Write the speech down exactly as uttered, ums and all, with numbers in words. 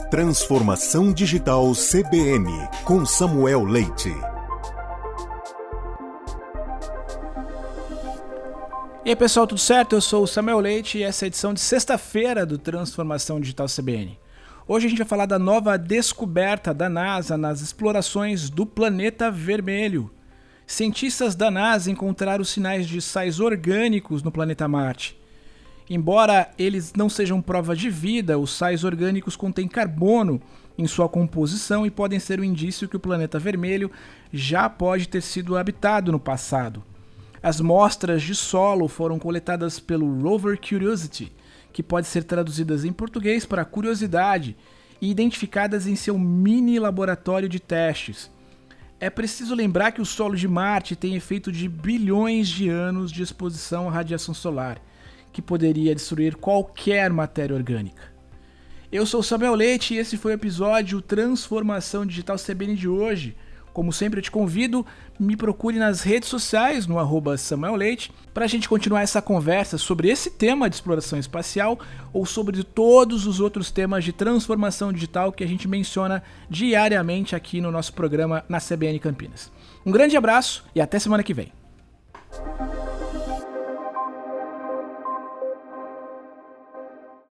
Transformação Digital C B N, com Samuel Leite. E aí pessoal, tudo certo? Eu sou o Samuel Leite e essa é a edição de sexta-feira do Transformação Digital C B N. Hoje a gente vai falar da nova descoberta da NASA nas explorações do planeta vermelho. Cientistas da NASA encontraram sinais de sais orgânicos no planeta Marte. Embora eles não sejam prova de vida, os sais orgânicos contêm carbono em sua composição e podem ser um indício que o planeta vermelho já pode ter sido habitado no passado. As amostras de solo foram coletadas pelo rover Curiosity, que pode ser traduzidas em português para curiosidade, e identificadas em seu mini laboratório de testes. É preciso lembrar que o solo de Marte tem efeito de bilhões de anos de exposição à radiação solar, que poderia destruir qualquer matéria orgânica. Eu sou o Samuel Leite e esse foi o episódio Transformação Digital C B N de hoje. Como sempre eu te convido, me procure nas redes sociais, no arroba Samuel Leite, para a gente continuar essa conversa sobre esse tema de exploração espacial ou sobre todos os outros temas de transformação digital que a gente menciona diariamente aqui no nosso programa na C B N Campinas. Um grande abraço e até semana que vem.